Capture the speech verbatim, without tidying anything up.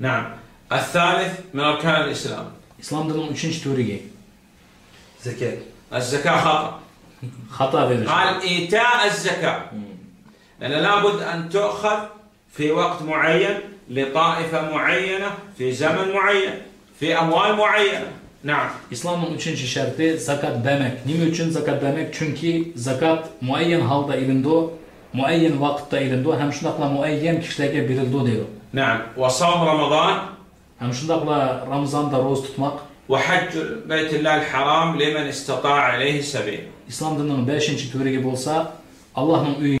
نعم. الثالث من أركان الإسلام. İslam dininin üçüncü türü. Zekat. الزكاة خطأ. Hata verir. قال إيتاء الزكاة لأن لابد أن تؤخذ في وقت معين لطائفة معينة في زمن معين في أموال معينة. نعم. İslam'ın üçüncü şartı zakat vermek. Niye için zakat vermek? Çünkü zakat muayyen halda ilindi, muayyen vakitte ilindi, hem şundakla muayyen kişilerge verildi diyor. نعم. وصوم رمضان. Hem şundakla Ramazan'da roz tutmak. وحج بيت الله الحرام لمن استطاع إليه سبيل. İslam dininin beşinci türü gibi olsa Allah'ın